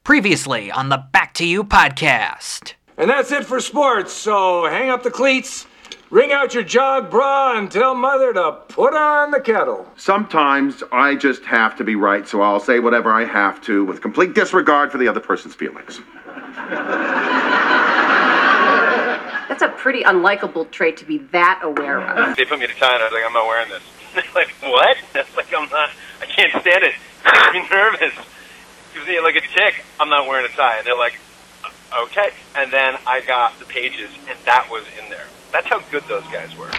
Previously on the Back to You podcast. And that's it for sports, so hang up the cleats, wring out your jog bra, and tell Mother to put on the kettle. Sometimes I just have to be right, so I'll say whatever I have to with complete disregard for the other person's feelings. That's a pretty unlikable trait to be that aware of. They put me to tie, and I was like, I'm not wearing this. They're like, what? That's like, I can't stand it. It makes me nervous. Gives me like a tick. I'm not wearing a tie. And they're like, okay. And then I got the pages, and that was in there. That's how good those guys were.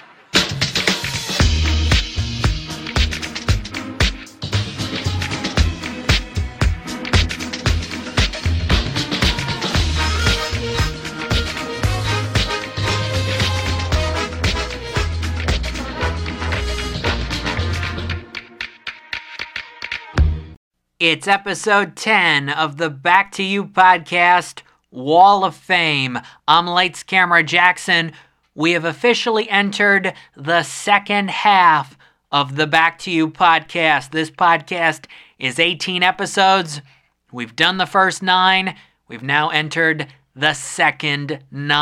It's episode 10 of the Back to You podcast, Wall of Fame. I'm Lights Camera Jackson. We have officially entered the second half of the Back to You podcast. This podcast is 18 episodes. We've done the first 9. We've now entered the second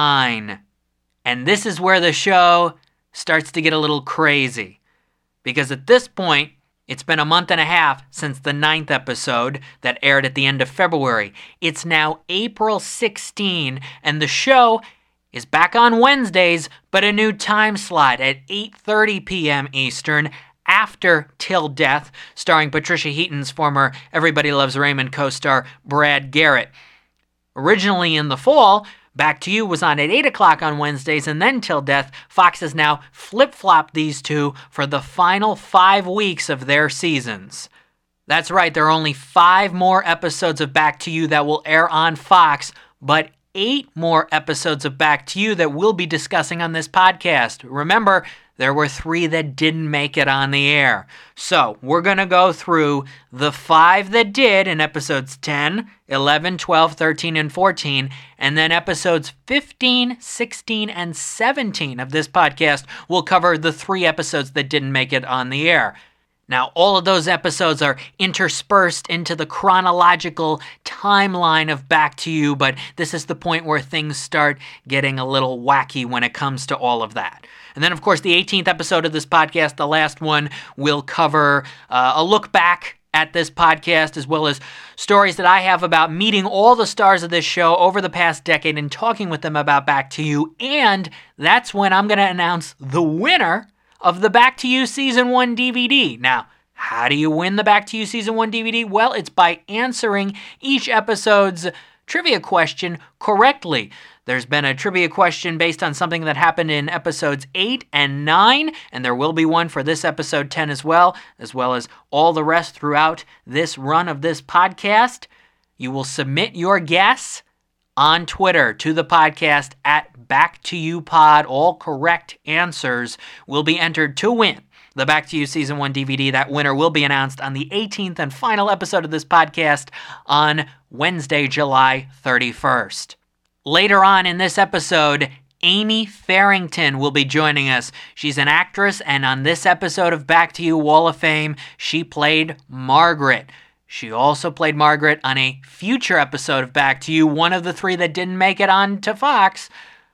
9. And this is where the show starts to get a little crazy. Because at this point, it's been a month and a half since the 9th episode that aired at the end of February. It's now April 16, and the show is back on Wednesdays, but a new time slot at 8:30 p.m. Eastern after Till Death, starring Patricia Heaton's former Everybody Loves Raymond co-star Brad Garrett. Originally in the fall, Back to You was on at 8 o'clock on Wednesdays, and then Till Death. Fox has now flip-flopped these two for the final 5 weeks of their seasons. That's right, there are only 5 more episodes of Back to You that will air on Fox, but 8 more episodes of Back to You that we'll be discussing on this podcast. Remember, there were 3 that didn't make it on the air. So, we're going to go through the 5 that did in episodes 10, 11, 12, 13, and 14, and then episodes 15, 16, and 17 of this podcast will cover the 3 episodes that didn't make it on the air. Now, all of those episodes are interspersed into the chronological timeline of Back to You, but this is the point where things start getting a little wacky when it comes to all of that. And then, of course, the 18th episode of this podcast, the last one, will cover a look back at this podcast, as well as stories that I have about meeting all the stars of this show over the past decade and talking with them about Back to You. And that's when I'm going to announce the winner of the Back to You Season 1 DVD. Now, how do you win the Back to You Season 1 DVD? Well, it's by answering each episode's trivia question correctly. There's been a trivia question based on something that happened in episodes 8 and 9, and there will be one for this episode 10 as well as all the rest throughout this run of this podcast. You will submit your guess on Twitter to the podcast at Back to You Pod. All correct answers will be entered to win the Back to You Season 1 DVD. That winner will be announced on the 18th and final episode of this podcast on Wednesday, July 31st. Later on in this episode, Amy Farrington will be joining us. She's an actress, and on this episode of Back to You Wall of Fame, she played Margaret. She also played Margaret on a future episode of Back to You, one of the 3 that didn't make it on to Fox.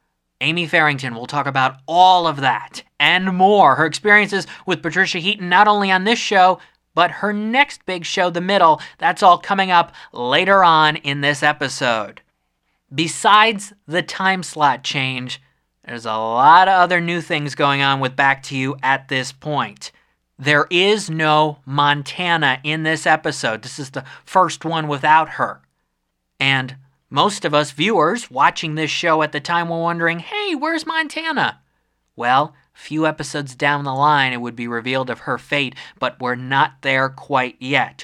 Amy Farrington will talk about all of that and more. Her experiences with Patricia Heaton, not only on this show, but her next big show, The Middle. That's all coming up later on in this episode. Besides the time slot change, there's a lot of other new things going on with Back to You at this point. There is no Montana in this episode. This is the first one without her. And most of us viewers watching this show at the time were wondering, hey, where's Montana? Well, a few episodes down the line, it would be revealed of her fate, but we're not there quite yet.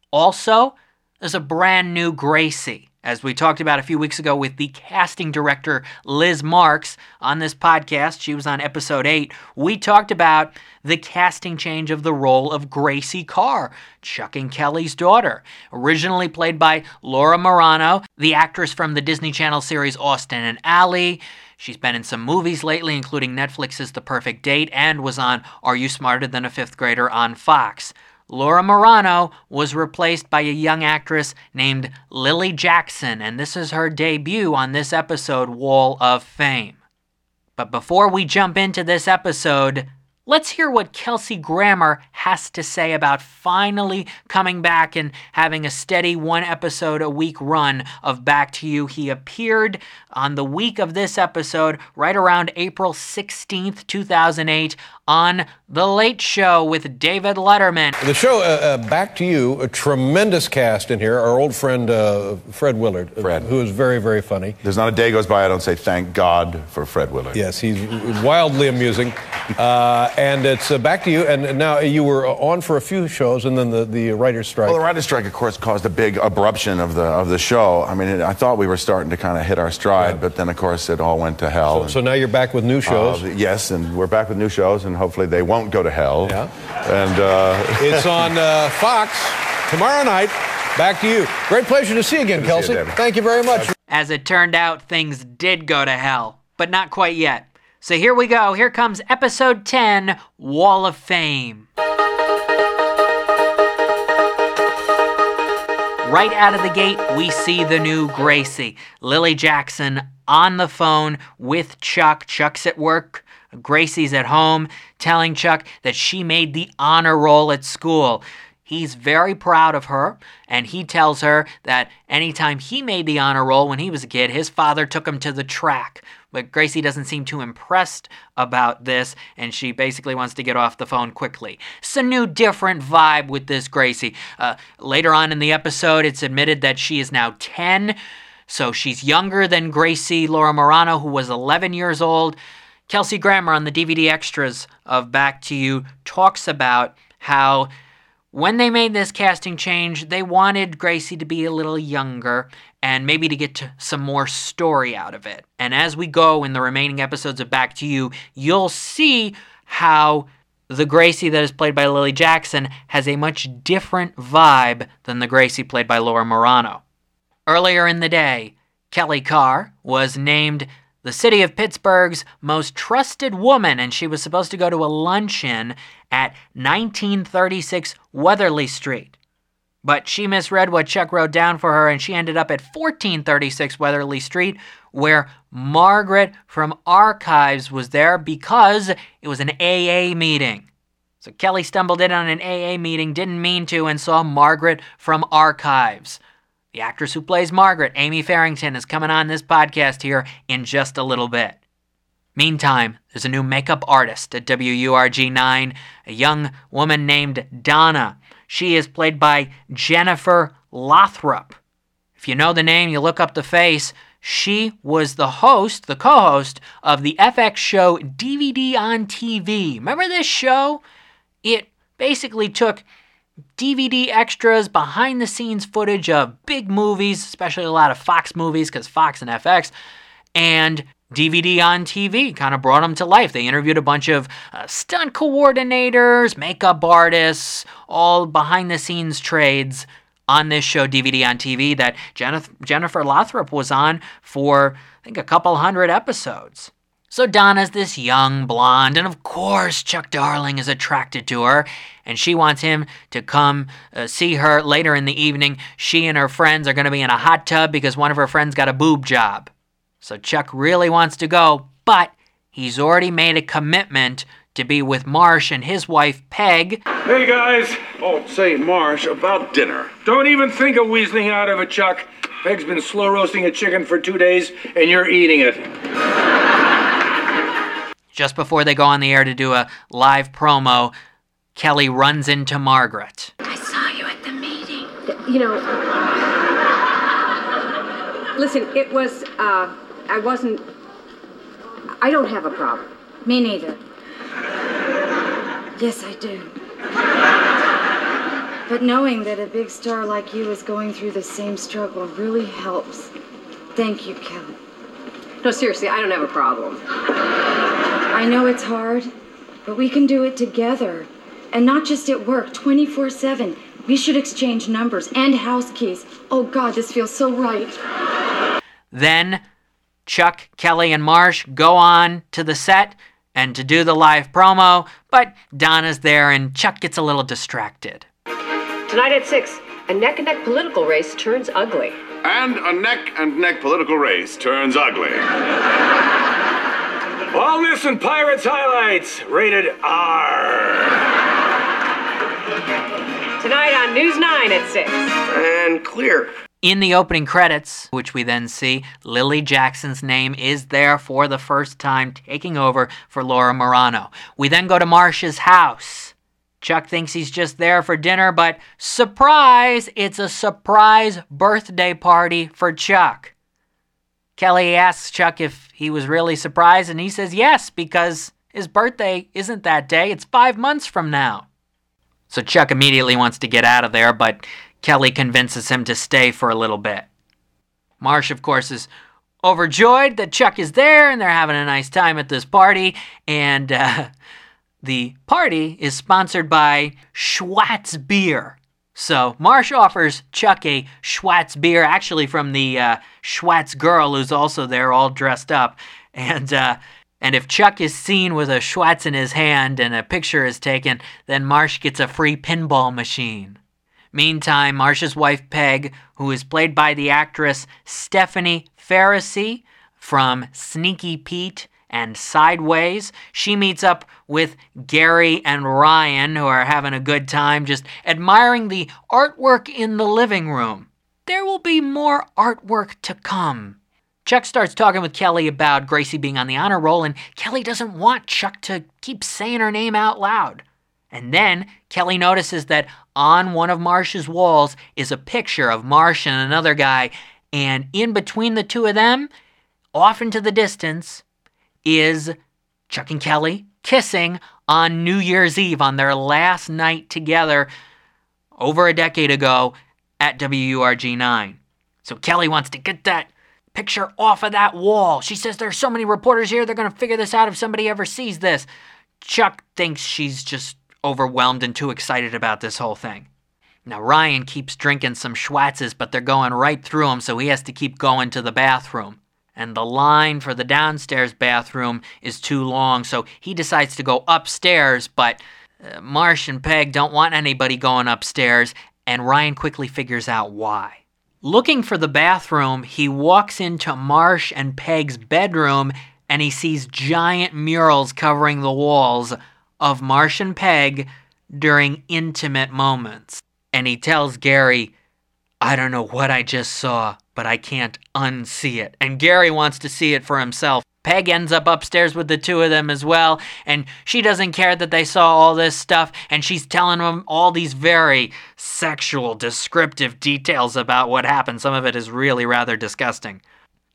Also, there's a brand new Gracie. As we talked about a few weeks ago with the casting director Liz Marks on this podcast, she was on episode 8, we talked about the casting change of the role of Gracie Carr, Chuck and Kelly's daughter, originally played by Laura Marano, the actress from the Disney Channel series Austin and Ally. She's been in some movies lately, including Netflix's The Perfect Date, and was on Are You Smarter Than a Fifth Grader on Fox. Laura Marano was replaced by a young actress named Lily Jackson, and this is her debut on this episode, Wall of Fame. But before we jump into this episode, let's hear what Kelsey Grammer has to say about finally coming back and having a steady one-episode-a-week run of Back to You. He appeared on the week of this episode, right around April 16th, 2008, on The Late Show with David Letterman. The show, Back to You, a tremendous cast in here. Our old friend, Fred Willard, who is very, very funny. There's not a day goes by I don't say thank God for Fred Willard. Yes, he's wildly amusing. And it's Back to You, and now you were on for a few shows, and then the writer's strike. Well, the writer's strike, of course, caused a big abruption of the show. I mean, I thought we were starting to kind of hit our stride, but then, of course, it all went to hell. So now you're back with new shows? Yes, and we're back with new shows, and hopefully they won't go to hell. Yeah. And it's on Fox tomorrow night. Back to You. Great pleasure to see you again, Kelsey. Thank you very much. As it turned out, things did go to hell, but not quite yet. So here we go. Here comes episode 10, Wall of Fame. Right out of the gate, we see the new Gracie, Lily Jackson, on the phone with Chuck. Chuck's at work. Gracie's at home, telling Chuck that she made the honor roll at school. He's very proud of her, and he tells her that anytime he made the honor roll when he was a kid, his father took him to the track. But Gracie doesn't seem too impressed about this, and she basically wants to get off the phone quickly. It's a new, different vibe with this Gracie. Later on in the episode, it's admitted that she is now 10, so she's younger than Gracie Laura Marano, who was 11 years old. Kelsey Grammer on the DVD extras of Back to You talks about how when they made this casting change, they wanted Gracie to be a little younger and maybe to get to some more story out of it. And as we go in the remaining episodes of Back to You, you'll see how the Gracie that is played by Lily Jackson has a much different vibe than the Gracie played by Laura Marano. Earlier in the day, Kelly Carr was named the city of Pittsburgh's most trusted woman, and she was supposed to go to a luncheon at 1936 Weatherly Street. But she misread what Chuck wrote down for her, and she ended up at 1436 Weatherly Street, where Margaret from Archives was there because it was an AA meeting. So Kelly stumbled in on an AA meeting, didn't mean to, and saw Margaret from Archives. The actress who plays Margaret, Amy Farrington, is coming on this podcast here in just a little bit. Meantime, there's a new makeup artist at WURG9, a young woman named Donna. She is played by Jennifer Lothrop. If you know the name, you look up the face. She was the co-host of the FX show DVD on TV. Remember this show? It basically took DVD extras, behind-the-scenes footage of big movies, especially a lot of Fox movies, because Fox and FX, and DVD on TV kind of brought them to life. They interviewed a bunch of stunt coordinators, makeup artists, all behind-the-scenes trades on this show, DVD on TV, that Jennifer Lothrop was on for, I think, a couple hundred episodes. So Donna's this young blonde, and of course Chuck Darling is attracted to her, and she wants him to come see her later in the evening. She and her friends are going to be in a hot tub because one of her friends got a boob job. So Chuck really wants to go, but he's already made a commitment to be with Marsh and his wife, Peg. Hey, guys. Oh, say, Marsh, about dinner. Don't even think of weaseling out of it, Chuck. Peg's been slow roasting a chicken for 2 days, and you're eating it. Just before they go on the air to do a live promo, Kelly runs into Margaret. I saw you at the meeting. Listen, it was, I don't have a problem. Me neither. Yes, I do. But knowing that a big star like you is going through the same struggle really helps. Thank you, Kelly. No, seriously, I don't have a problem. I know it's hard, but we can do it together. And not just at work, 24/7. We should exchange numbers and house keys. Oh, God, this feels so right. Then Chuck, Kelly, and Marsh go on to the set and to do the live promo, but Donna's there and Chuck gets a little distracted. Tonight at 6, a neck-and-neck political race turns ugly. And a neck-and-neck political race turns ugly. Walrus and Pirates highlights, rated R. Tonight on News 9 at 6. And clear. In the opening credits, which we then see, Lily Jackson's name is there for the first time, taking over for Laura Marano. We then go to Marcia's house. Chuck thinks he's just there for dinner, but surprise, it's a surprise birthday party for Chuck. Kelly asks Chuck if he was really surprised, and he says yes, because his birthday isn't that day, it's 5 months from now. So Chuck immediately wants to get out of there, but Kelly convinces him to stay for a little bit. Marsh, of course, is overjoyed that Chuck is there and they're having a nice time at this party. And the party is sponsored by Schwartz Beer. So Marsh offers Chuck a Schwartz beer, actually from the Schwartz girl who's also there all dressed up. And if Chuck is seen with a Schwartz in his hand and a picture is taken, then Marsh gets a free pinball machine. Meantime, Marcia's wife, Peg, who is played by the actress Stephanie Faracy from Sneaky Pete and Sideways, she meets up with Gary and Ryan, who are having a good time just admiring the artwork in the living room. There will be more artwork to come. Chuck starts talking with Kelly about Gracie being on the honor roll, and Kelly doesn't want Chuck to keep saying her name out loud. And then Kelly notices that on one of Marcia's walls is a picture of Marcia and another guy, and in between the two of them, off into the distance, is Chuck and Kelly kissing on New Year's Eve on their last night together over a decade ago at WURG-9. So Kelly wants to get that picture off of that wall. She says there's so many reporters here, they're going to figure this out if somebody ever sees this. Chuck thinks she's just overwhelmed and too excited about this whole thing. Now, Ryan keeps drinking some Schwarzes, but they're going right through him, so he has to keep going to the bathroom. And the line for the downstairs bathroom is too long, so he decides to go upstairs, but Marsh and Peg don't want anybody going upstairs, and Ryan quickly figures out why. Looking for the bathroom, he walks into Marsh and Peg's bedroom, and he sees giant murals covering the walls of Marsh and Peg during intimate moments. And he tells Gary, I don't know what I just saw, but I can't unsee it. And Gary wants to see it for himself. Peg ends up upstairs with the two of them as well, and she doesn't care that they saw all this stuff, and she's telling them all these very sexual, descriptive details about what happened. Some of it is really rather disgusting.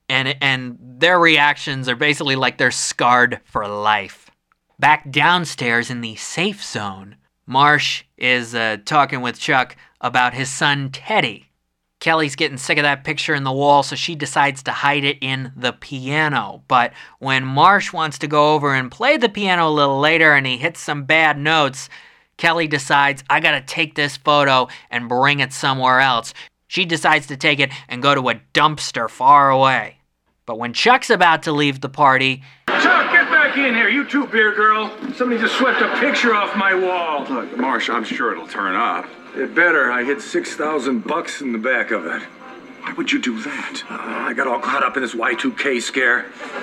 And their reactions are basically like they're scarred for life. Back downstairs in the safe zone, Marsh is talking with Chuck about his son Teddy. Kelly's getting sick of that picture in the wall, so she decides to hide it in the piano. But when Marsh wants to go over and play the piano a little later and he hits some bad notes, Kelly decides, I gotta take this photo and bring it somewhere else. She decides to take it and go to a dumpster far away. But when Chuck's about to leave the party... Chuck, get back in here, you too, beer girl. Somebody just swept a picture off my wall. Look, Marsh, I'm sure it'll turn up. It better. I hid $6,000 in the back of it. Why would you do that? I got all caught up in this Y2K scare.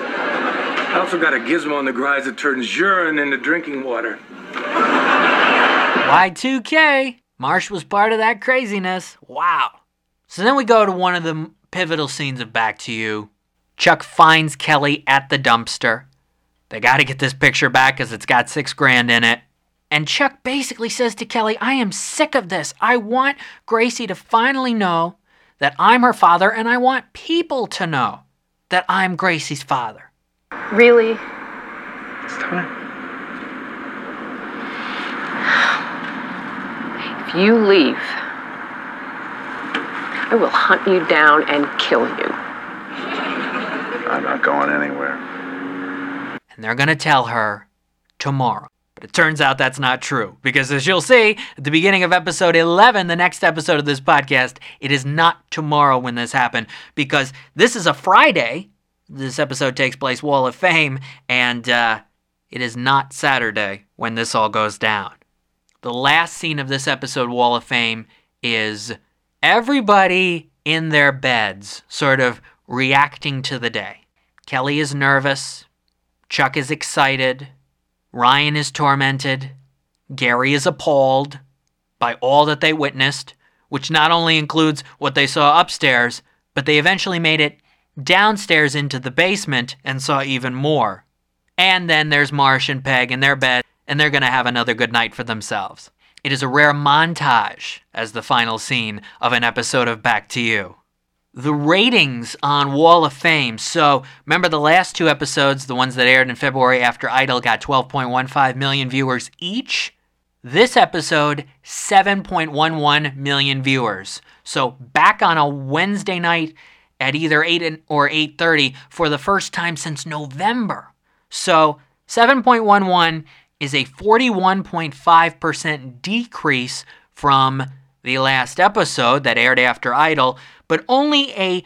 I also got a gizmo in the garage that turns urine into drinking water. Y2K. Marsh was part of that craziness. Wow. So then we go to one of the pivotal scenes of Back to You. Chuck finds Kelly at the dumpster. They got to get this picture back because it's got $6,000 in it. And Chuck basically says to Kelly, I am sick of this. I want Gracie to finally know that I'm her father, and I want people to know that I'm Gracie's father. Really? It's time. If you leave, I will hunt you down and kill you. I'm not going anywhere. And they're going to tell her tomorrow. But it turns out that's not true, because as you'll see at the beginning of episode 11, the next episode of this podcast, it is not tomorrow when this happened, because this is a Friday. This episode takes place Wall of Fame, and it is not Saturday when this all goes down. The last scene of this episode, Wall of Fame, is everybody in their beds sort of reacting to the day. Kelly is nervous. Chuck is excited. Ryan is tormented. Gary is appalled by all that they witnessed, which not only includes what they saw upstairs, but they eventually made it downstairs into the basement and saw even more. And then there's Marsh and Peg in their bed, and they're going to have another good night for themselves. It is a rare montage as the final scene of an episode of Back to You. The ratings on Wall of Fame. So remember the last two episodes, the ones that aired in February after Idol, got 12.15 million viewers each. This episode, 7.11 million viewers. So back on a Wednesday night at either 8 or 8:30 for the first time since November. So 7.11 is a 41.5% decrease from the last episode that aired after Idol, but only a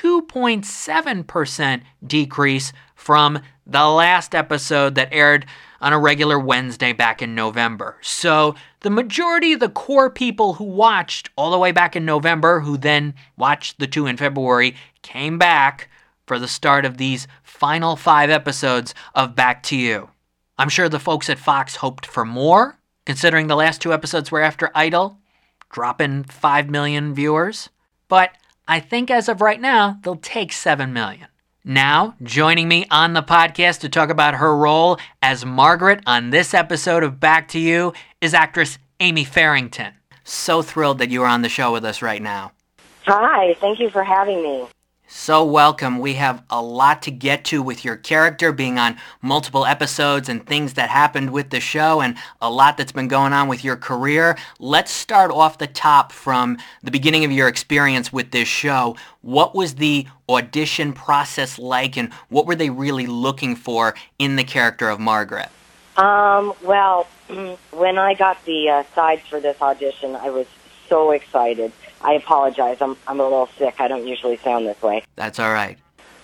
2.7% decrease from the last episode that aired on a regular Wednesday back in November. So the majority of the core people who watched all the way back in November, who then watched the two in February, came back for the start of these final 5 episodes of Back to You. I'm sure the folks at Fox hoped for more, considering the last 2 episodes were after Idol, dropping 5 million viewers. But I think as of right now, they'll take 7 million. Now, joining me on the podcast to talk about her role as Margaret on this episode of Back to You is actress Amy Farrington. So thrilled that you are on the show with us right now. Hi, thank you for having me. So welcome. We have a lot to get to with your character being on multiple episodes and things that happened with the show and a lot that's been going on with your career. Let's start off the top from the beginning of your experience with this show. What was the audition process like and what were they really looking for in the character of Margaret? Well, when I got the sides for this audition, I was so excited. I apologize. I'm a little sick. I don't usually sound this way. That's all right.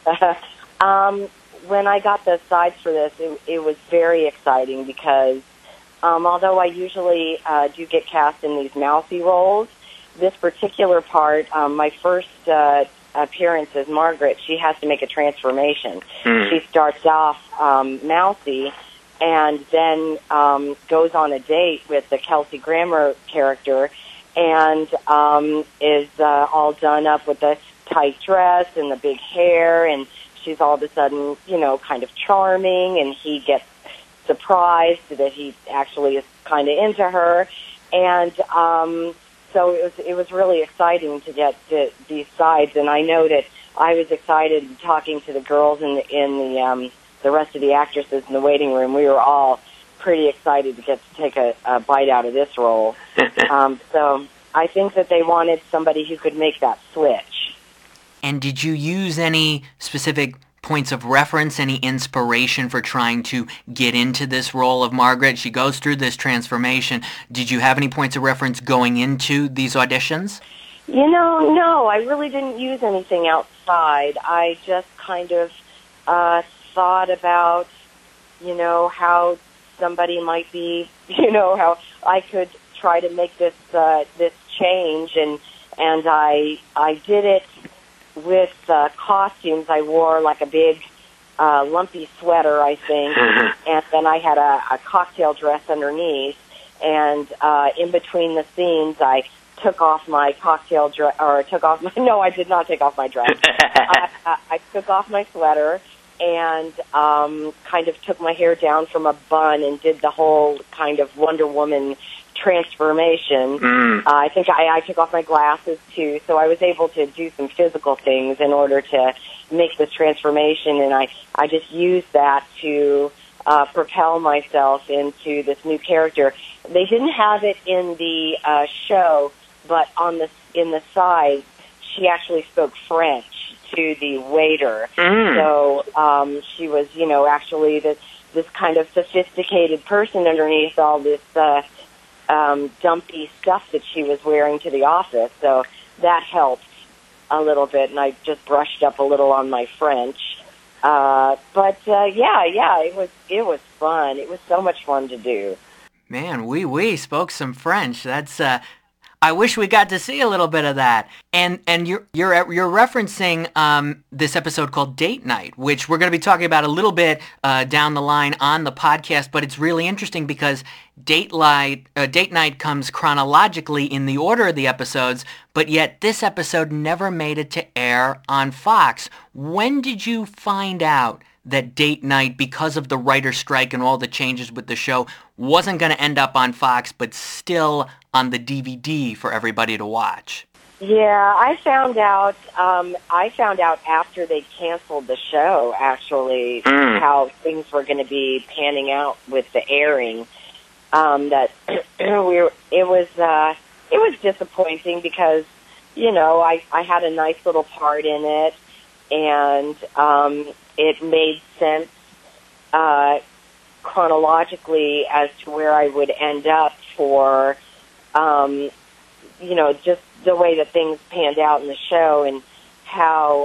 When I got the sides for this, it was very exciting because although I usually do get cast in these mousy roles, this particular part, my first appearance as Margaret, she has to make a transformation. She starts off mousy and then goes on a date with the Kelsey Grammer character and is all done up with the tight dress and the big hair, and she's all of a sudden, kind of charming, and he gets surprised that he actually is kind of into her, and so it was really exciting to get these sides, and I know that I was excited talking to the girls in the rest of the actresses in the waiting room. We were all pretty excited to get to take a bite out of this role. So I think that they wanted somebody who could make that switch. And did you use any specific points of reference, any inspiration for trying to get into this role of Margaret? She goes through this transformation. Did you have any points of reference going into these auditions? No, I really didn't use anything outside. I just kind of thought about, how somebody might be, how I could try to make this change, and I did it with costumes. I wore like a big lumpy sweater, I think, and then I had a cocktail dress underneath, and in between the scenes I took off my cocktail dress, no, I did not take off my dress. I took off my sweater and kind of took my hair down from a bun and did the whole kind of Wonder Woman transformation. I think I took off my glasses too, so I was able to do some physical things in order to make this transformation, and I just used that to propel myself into this new character. They didn't have it in the show, but in the side, she actually spoke French to the waiter. So she was, actually this kind of sophisticated person underneath all this dumpy stuff that she was wearing to the office. So that helped a little bit, and I just brushed up a little on my French. But it was fun. It was so much fun to do. Man, we spoke some French. That's I wish we got to see a little bit of that. And you're referencing this episode called Date Night, which we're going to be talking about a little bit down the line on the podcast. But it's really interesting because Date Night comes chronologically in the order of the episodes, but yet this episode never made it to air on Fox. When did you find out that Date Night, because of the writer's strike and all the changes with the show, wasn't going to end up on Fox, but still on the DVD for everybody to watch? Yeah, I found out after they canceled the show, actually, how things were going to be panning out with the airing. That it was disappointing because, you know, I had a nice little part in it, and it made sense chronologically as to where I would end up for, you know, just the way that things panned out in the show and how,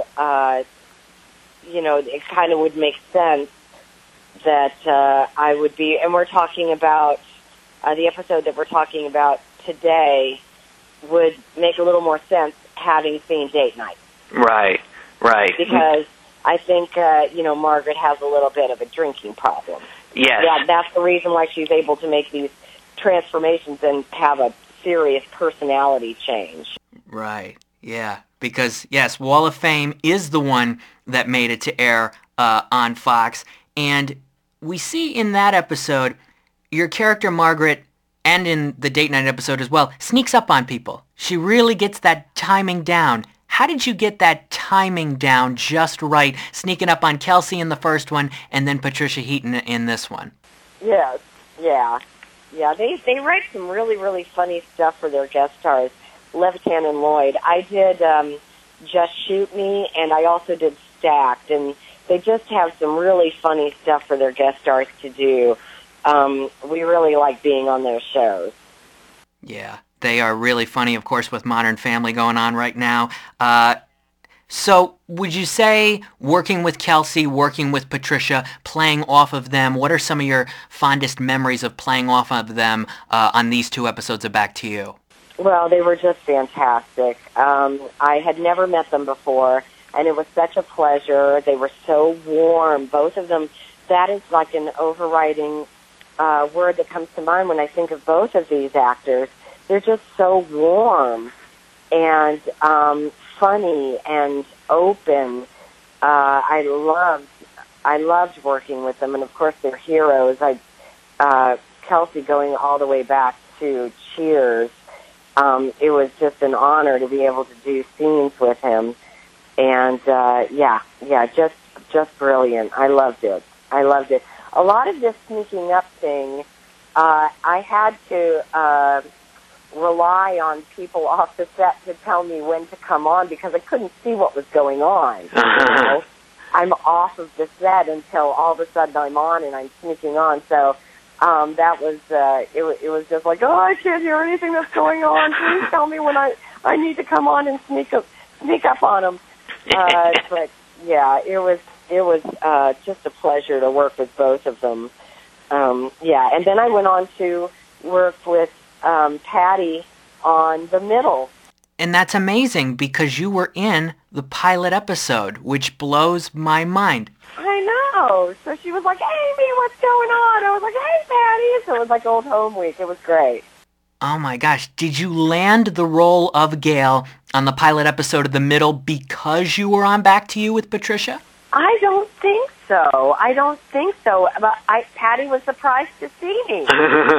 you know, it kind of would make sense that I would be, and we're talking about the episode that we're talking about today would make a little more sense having seen Date Night. Right. Because I think, you know, Margaret has a little bit of a drinking problem. Yes. Yeah, that's the reason why she's able to make these transformations and have a serious personality change. Right, yeah. Because, yes, Wall of Fame is the one that made it to air on Fox. And we see in that episode, your character Margaret, and in the Date Night episode as well, sneaks up on people. She really gets that timing down. How did you get that timing down just right, sneaking up on Kelsey in the first one and then Patricia Heaton in this one? Yes, yeah. They write some really, really funny stuff for their guest stars, Levitan and Lloyd. I did Just Shoot Me, and I also did Stacked, and they just have some really funny stuff for their guest stars to do. We really like being on those shows. Yeah, they are really funny, of course, with Modern Family going on right now. So would you say working with Kelsey, working with Patricia, playing off of them, what are some of your fondest memories of playing off of them on these two episodes of Back to You? Well, they were just fantastic. I had never met them before, and it was such a pleasure. They were so warm, both of them. That is like an overriding word that comes to mind when I think of both of these actors. They're just so warm and funny and open. I loved working with them, and of course they're heroes. Kelsey going all the way back to Cheers. It was just an honor to be able to do scenes with him, and just brilliant. I loved it. A lot of this sneaking up thing, I had to rely on people off the set to tell me when to come on because I couldn't see what was going on. You know? I'm off of the set until all of a sudden I'm on and I'm sneaking on. So that was it was just like, oh, I can't hear anything that's going on. Please tell me when I need to come on and sneak up on them. But yeah, it was just a pleasure to work with both of them. And then I went on to work with Patty on The Middle. And that's amazing because you were in the pilot episode, which blows my mind. I know. So she was like, Amy, what's going on? I was like, hey, Patty. So it was like old home week. It was great. Oh my gosh. Did you land the role of Gail on the pilot episode of The Middle because you were on Back to You with Patricia? I don't think so. But Patty was surprised to see me.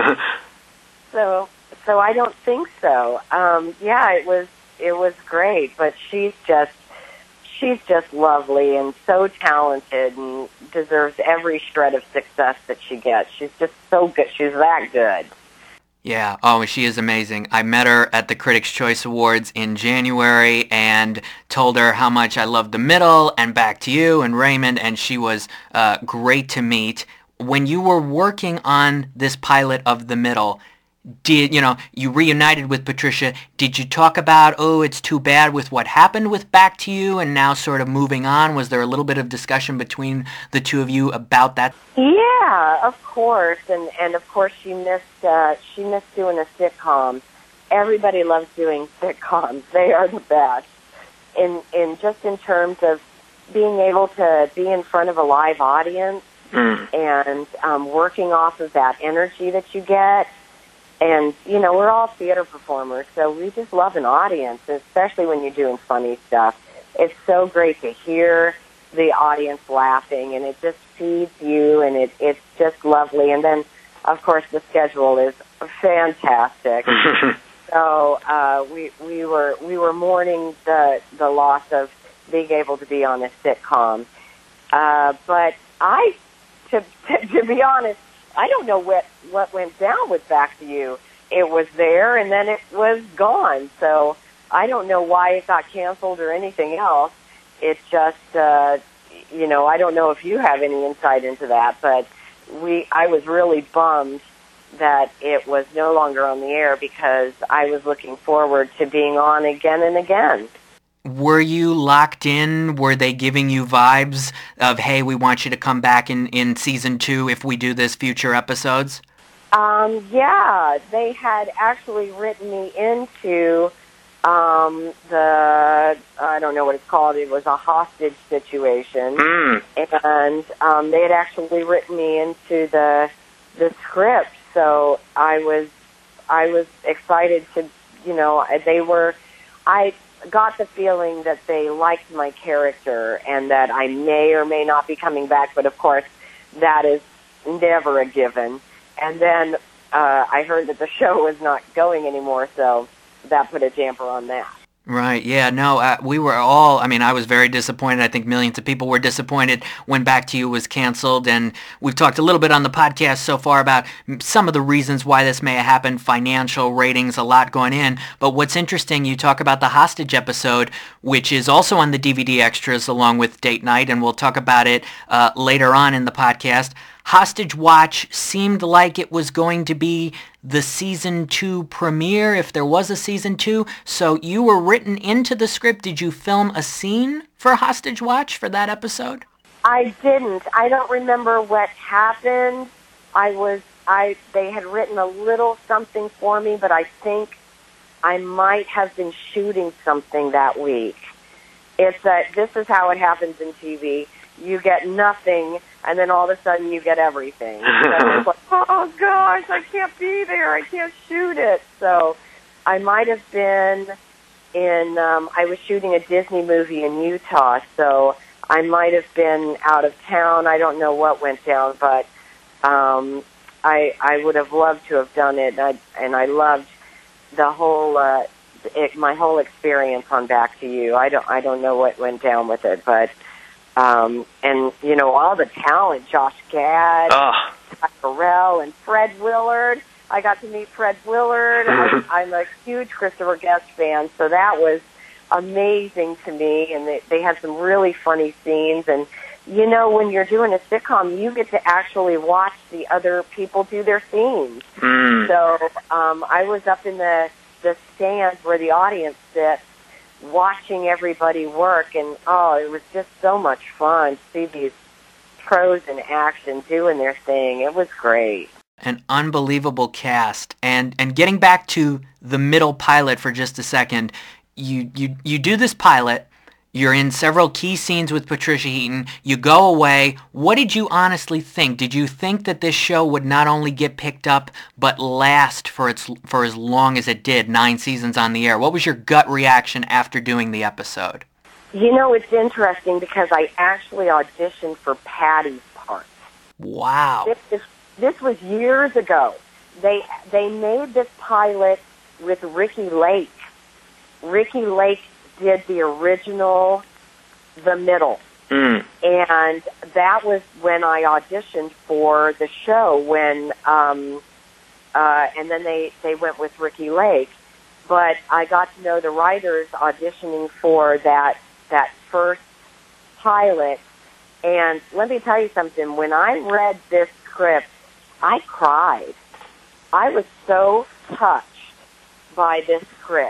So I don't think so. It was great, but she's just lovely and so talented and deserves every shred of success that she gets. She's just so good. She's that good. Yeah, oh, she is amazing. I met her at the Critics' Choice Awards in January and told her how much I loved The Middle and Back to You and Raymond, and she was great to meet. When you were working on this pilot of The Middle, you reunited with Patricia, did you talk about, it's too bad with what happened with Back to You and now sort of moving on? Was there a little bit of discussion between the two of you about that? Yeah, of course. And of course she missed doing a sitcom. everybody loves doing sitcoms. They are the best. In terms of being able to be in front of a live audience and working off of that energy that you get. And, you know, we're all theater performers, so we just love an audience, especially when you're doing funny stuff. It's so great to hear the audience laughing, and it just feeds you, and it's just lovely. And then, of course, the schedule is fantastic. So we were mourning the loss of being able to be on a sitcom. But to be honest, I don't know what went down with Back to You. It was there, and then it was gone. So I don't know why it got canceled or anything else. It just, you know, I don't know if you have any insight into that, but I was really bummed that it was no longer on the air because I was looking forward to being on again and again. Were you locked in? Were they giving you vibes of, hey, we want you to come back in season 2 if we do this future episodes? Yeah, they had actually written me into I don't know what it's called. It was a hostage situation. And they had actually written me into the script. So I was excited to, you know, I got the feeling that they liked my character and that I may or may not be coming back, but of course that is never a given. And then I heard that the show was not going anymore, so that put a damper on that. Right, yeah, no, we were all, I mean, I was very disappointed. I think millions of people were disappointed when Back to You was canceled, and we've talked a little bit on the podcast so far about some of the reasons why this may have happened, financial ratings, a lot going in. But what's interesting, you talk about the hostage episode, which is also on the DVD extras along with Date Night, and we'll talk about it later on in the podcast. Hostage Watch seemed like it was going to be the season 2 premiere, if there was a season 2. So you were written into the script. Did you film a scene for Hostage Watch for that episode? I didn't. I don't remember what happened. They had written a little something for me, but I think I might have been shooting something that week. It's that this is how it happens in TV. You get nothing, and then all of a sudden you get everything. So it's like, oh gosh, I can't be there. I can't shoot it. So I might have been I was shooting a Disney movie in Utah, so I might have been out of town. I don't know what went down, but I would have loved to have done it, and I loved the whole my whole experience on Back to You. I don't know what went down with it, but. And, you know, all the talent, Josh Gad, Ty Burrell, and Fred Willard. I got to meet Fred Willard. I'm a huge Christopher Guest fan, so that was amazing to me. And they had some really funny scenes. And, you know, when you're doing a sitcom, you get to actually watch the other people do their scenes. So I was up in the stands where the audience sits, watching everybody work, and it was just so much fun to see these pros in action doing their thing. It was great. An unbelievable cast. And getting back to the middle pilot for just a second, you do this pilot. You're in several key scenes with Patricia Heaton. You go away. What did you honestly think? Did you think that this show would not only get picked up, but last for as long as it did, 9 seasons on the air? What was your gut reaction after doing the episode? You know, it's interesting because I actually auditioned for Patty's part. Wow. This was years ago. They made this pilot with Ricky Lake. Ricky Lake did the original The Middle. And that was when I auditioned for the show when and then they went with Ricky Lake. But I got to know the writers auditioning for that first pilot. And let me tell you something, when I read this script, I cried. I was so touched by this script.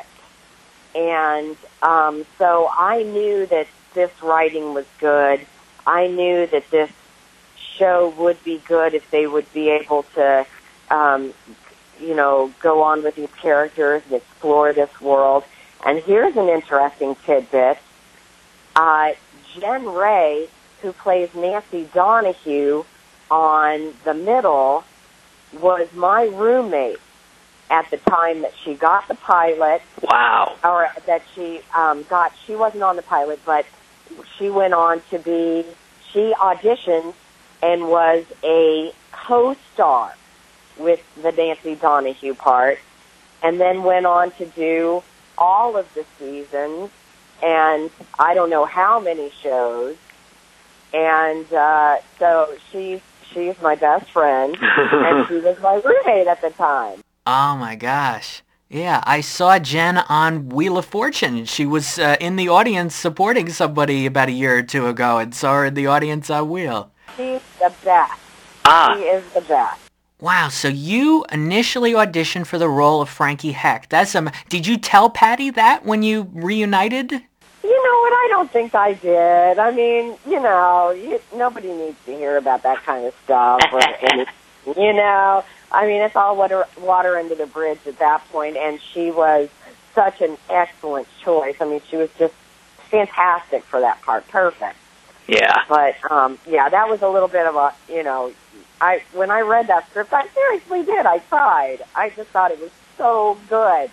And so I knew that this writing was good. I knew that this show would be good if they would be able to, go on with these characters and explore this world. And here's an interesting tidbit. Jen Ray, who plays Nancy Donahue on The Middle, was my roommate at the time that she got the pilot. Wow. Or that she she wasn't on the pilot, but she went on to she auditioned and was a co-star with the Nancy Donahue part, and then went on to do all of the seasons, and I don't know how many shows. And so she's my best friend, and she was my roommate at the time. Oh, my gosh. Yeah, I saw Jen on Wheel of Fortune. She was in the audience supporting somebody about a year or two ago, and saw her in the audience on Wheel. She's the best. She is the best. Wow, so you initially auditioned for the role of Frankie Heck. Did you tell Patty that when you reunited? You know what? I don't think I did. I mean, nobody needs to hear about that kind of stuff. I mean, it's all water under the bridge at that point, and she was such an excellent choice. I mean, she was just fantastic for that part. Perfect. Yeah. But, that was a little bit of a, when I read that script, I seriously did. I cried. I just thought it was so good.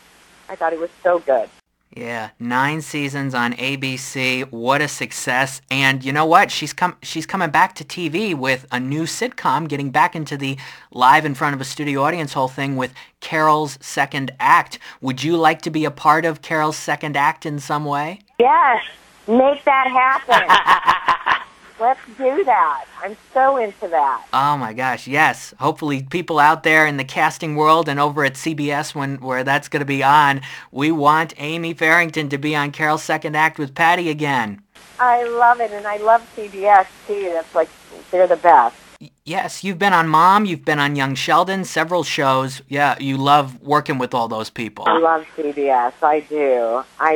Yeah, 9 seasons on ABC. What a success. And you know what? She's coming back to TV with a new sitcom, getting back into the live in front of a studio audience whole thing with Carol's Second Act. Would you like to be a part of Carol's Second Act in some way? Yes. Make that happen. Let's do that. I'm so into that. Oh my gosh, yes. Hopefully people out there in the casting world and over at CBS where that's going to be on, we want Amy Farrington to be on Carol's Second Act with Patty again. I love it, and I love CBS too. That's they're the best. Yes, you've been on Mom, you've been on Young Sheldon, several shows. Yeah, you love working with all those people. I love CBS. I do. I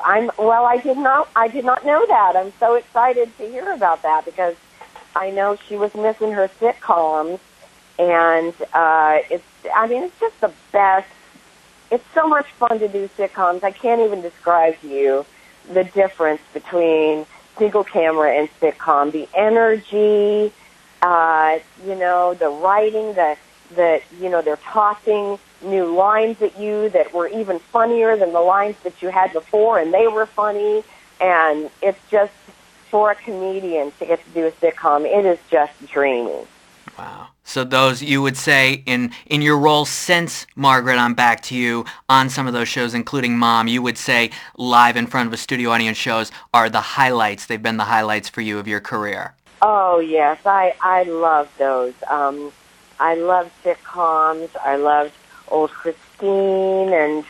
did not know that. I'm so excited to hear about that because I know she was missing her sitcoms, and it's just the best. It's so much fun to do sitcoms. I can't even describe to you the difference between single camera and sitcom. The energy, the writing, they're tossing new lines at you that were even funnier than the lines that you had before, and they were funny. And it's just, for a comedian to get to do a sitcom, it is just dreamy. Wow. So those, you would say, in your role since Margaret on Back to You, on some of those shows, including Mom, you would say live in front of a studio audience shows are the highlights. They've been the highlights for you of your career. Oh, yes. I love those. I love sitcoms. I loved Old Christine, and,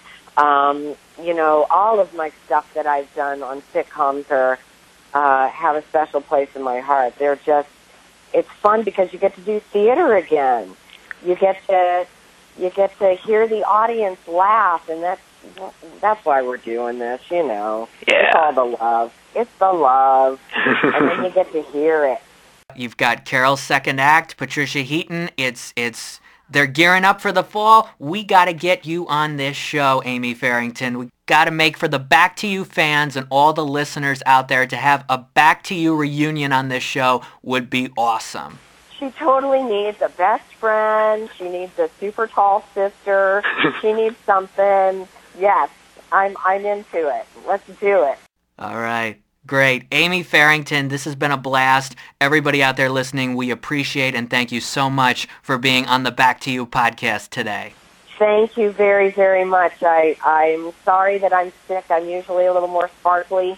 all of my stuff that I've done on sitcoms have a special place in my heart. It's fun because you get to do theater again. You get to hear the audience laugh, and that's why we're doing this, Yeah. It's all the love. It's the love. And then you get to hear it. You've got Carol's Second Act, Patricia Heaton. They're gearing up for the fall. We got to get you on this show, Amy Farrington. We got to make for the Back to You fans and all the listeners out there to have a Back to You reunion on this show would be awesome. She totally needs a best friend. She needs a super tall sister. She needs something. Yes, I'm into it. Let's do it. All right. Great. Amy Farrington, this has been a blast. Everybody out there listening, we appreciate and thank you so much for being on the Back to You podcast today. Thank you very, very much. I'm sorry that I'm sick. I'm usually a little more sparkly.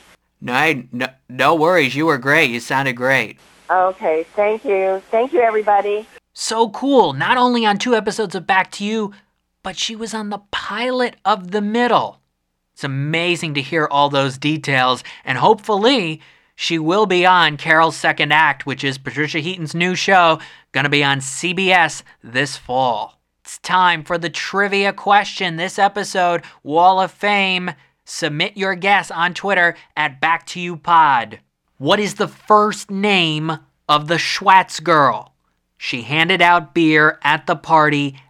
No worries. You were great. You sounded great. Okay. Thank you. Thank you, everybody. So cool. Not only on 2 episodes of Back to You, but she was on the pilot of The Middle. It's amazing to hear all those details, and hopefully she will be on Carol's Second Act, which is Patricia Heaton's new show, going to be on CBS this fall. It's time for the trivia question. This episode, Wall of Fame. Submit your guess on Twitter at BackToYouPod. What is the first name of the Schwartz girl? She handed out beer at the party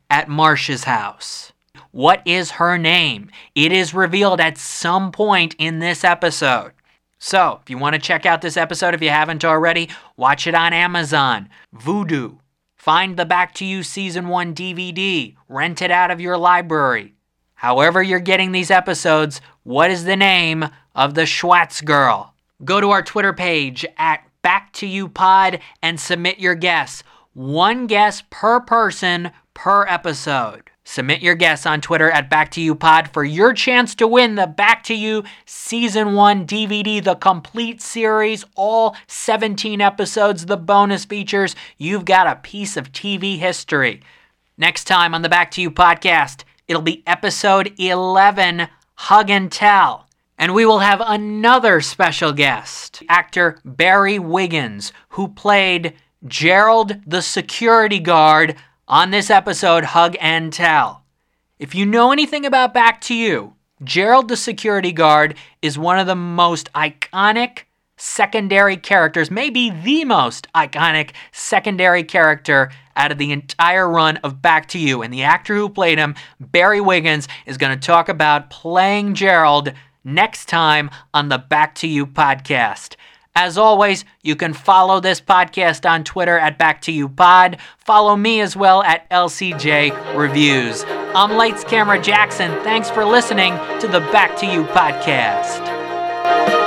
at Marcia's house. What is her name? It is revealed at some point in this episode. So, if you want to check out this episode, if you haven't already, watch it on Amazon, Vudu. Find the Back to You Season 1 DVD. Rent it out of your library. However you're getting these episodes, what is the name of the Schwartz girl? Go to our Twitter page at BackToYouPod and submit your guess. One guess per person per episode. Submit your guess on Twitter at BackToYouPod for your chance to win the Back to You Season 1 DVD, the complete series, all 17 episodes, the bonus features. You've got a piece of TV history. Next time on the Back to You podcast, it'll be episode 11, Hug and Tell. And we will have another special guest, actor Barry Wiggins, who played Gerald the security guard on this episode, Hug and Tell. If you know anything about Back to You, Gerald the security guard is one of the most iconic secondary characters, maybe the most iconic secondary character out of the entire run of Back to You. And the actor who played him, Barry Wiggins, is going to talk about playing Gerald next time on the Back to You podcast. As always, you can follow this podcast on Twitter at BackToYouPod. Follow me as well at LCJ Reviews. I'm Lights Camera Jackson. Thanks for listening to the Back to You podcast.